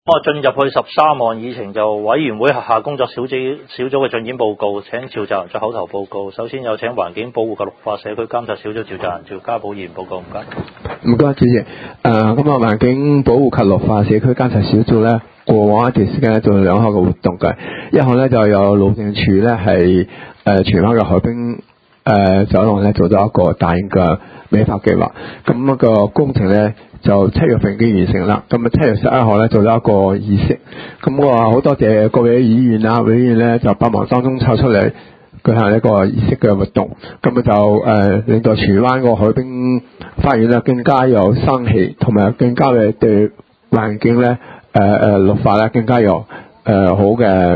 我進入去13項議程就委員會轄下工作小組嘅進展報告，請召集人作口頭報告。首先有請環境保護及綠化社區監察小組召集人趙家寶議員報告，唔該。 唔該，主席。咁環境保護及綠化社區監察小組咧，過往一段時間咧做2項嘅活動嘅，一項咧就有路政署咧係荃灣嘅海濱走廊咧做咗一個大型嘅美化計劃，咁個工程咧就7月份已經完成啦。咁7月11號咧做咗一個儀式，咁我好多謝各位議員啊、委員咧就百忙當中抽出嚟舉行一個儀式嘅活動，咁就令到荃灣個海濱花園咧更加有生氣，同埋更加嘅對環境咧綠化咧更加有好嘅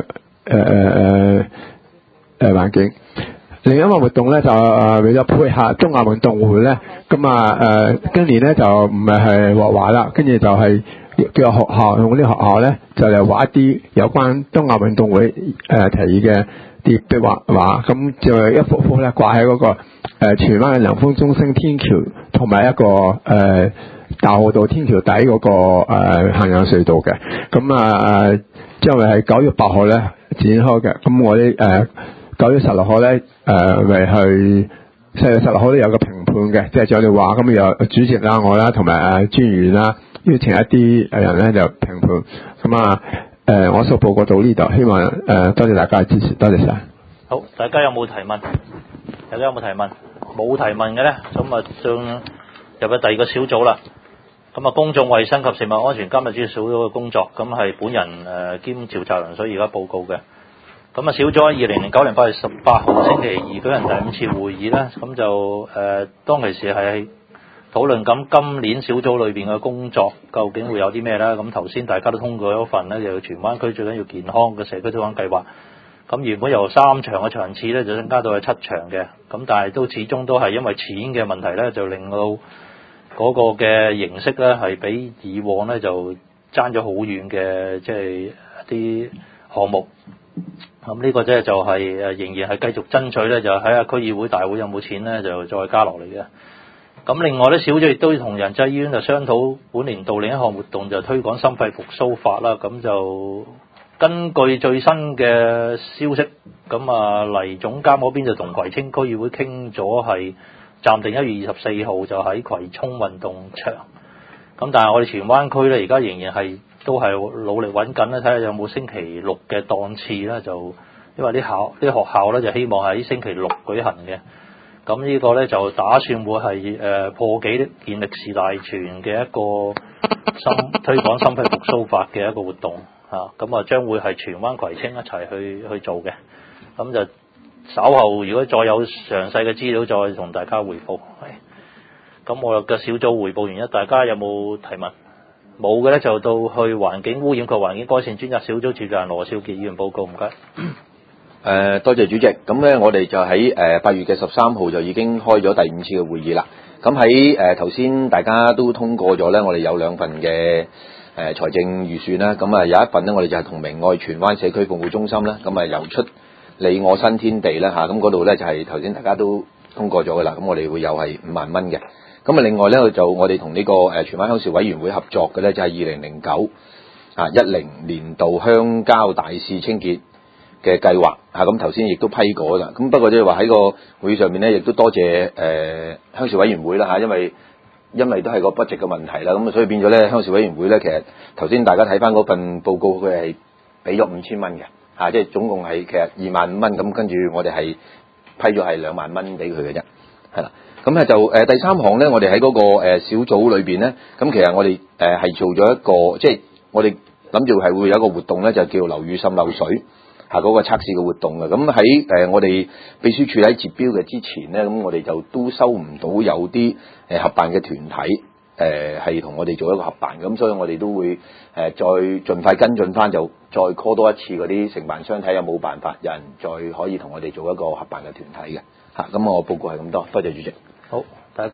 環境。另一個活動咧就為咗配合中亞運動會咧，咁今年咧就唔係畫畫啦，跟住就係叫學校用啲學校咧就嚟畫一啲有關東亞運動會提議嘅啲壁畫，咁就一幅幅咧掛喺嗰個荃灣嘅良豐中心天橋同埋一個大澳道天橋底嗰個行人隧道嘅，咁將會係9月8號咧展開嘅，咁我哋9月16號咧為去4月16號都有個評判嘅，即係照你話咁有主席啦、我啦同埋專員啦，邀請一啲人咧就評判，咁我所報告到呢度，希望多謝大家嘅支持，多謝晒。 好，大家有冇提問？大家有冇提問？冇提問嘅咧，咁進入去第二個小組啦。咁公眾衛生及食物安全監察小組嘅工作，咁係本人兼召集人，所以而家報告嘅。咁小組喺2009年8月18號星期2舉行第5次會議啦。咁就當其時係討論緊今年小組裏邊嘅工作究竟會有啲咩咧？咁頭先大家都通過咗份咧，就荃灣區最緊要健康嘅社區推廣計劃。咁原本由3場嘅場次咧，就增加到係7場嘅。咁但係都始終都係因為錢嘅問題咧，就令到嗰個嘅形式咧係比以往咧就爭咗好遠嘅，即係一啲項目。咁呢個即係就係仍然係繼續爭取咧，就喺下區議會大會有冇錢咧，就再加落嚟嘅。咁另外咧，小組亦都同仁濟醫院就商討本年度另一項活動，就推廣心肺復甦法啦。咁就根據最新嘅消息，咁黎總監嗰邊就同葵青區議會傾咗，係暫定1月24號就喺葵涌運動場。咁但係我哋荃灣區咧，而家仍然係都係努力揾緊咧，睇下有冇星期六嘅檔次啦。就因為啲學校咧就希望喺星期六舉行嘅。咁呢個咧就打算會係破紀健力士大全嘅一個推廣心肺復甦法嘅一個活動嚇。咁將會係荃灣葵青一齊去做嘅。咁就稍後如果再有詳細嘅資料，再同大家匯報。咁我嘅小組匯報完，大家有冇提問？冇嘅咧，就到去環境污染及環境改善專責小組召集人羅少傑議員報告，唔該。 多謝主席。咁咧，我哋就喺8月嘅13號就已經開咗第5次嘅會議啦。咁喺頭先大家都通過咗咧，我哋有2份嘅財政預算啦。咁有一份咧，我哋就係同明愛荃灣社區服務中心啦。咁由出你我新天地啦嚇，咁嗰度咧就係頭先大家都通過咗噶啦。咁我哋會有係5萬蚊嘅。咁另外咧就我哋同呢個荃灣鄉事委員會合作嘅咧，就係2009-10年度鄉郊大肆清潔嘅計劃嚇。咁頭先亦都批過啦。咁不過即係話喺個會議上面咧，亦都多謝鄉事委員會啦嚇，因為都係個 budget 嘅問題啦。咁所以變咗咧，鄉事委員會咧，其實頭先大家睇翻嗰份報告，佢係俾咗5000蚊嘅嚇，即係總共係其實25000蚊。咁跟住我哋係批咗係2萬蚊俾佢嘅啫，係啦。咁就第3項咧，我哋喺嗰個小組裏邊咧，咁其實我哋係做咗一個，即係我哋諗住係會有一個活動咧，就叫樓宇滲漏水嗰個測試嘅活動嘅。咁喺我哋秘書處喺截標嘅之前咧，咁我哋就都收唔到有啲合辦嘅團體係同我哋做一個合辦，咁所以我哋都會再盡快跟進翻，就再 call 多一次嗰啲承辦商，睇有冇辦法有人再可以同我哋做一個合辦嘅團體嘅嚇。咁我報告係咁多，多謝主席。 好。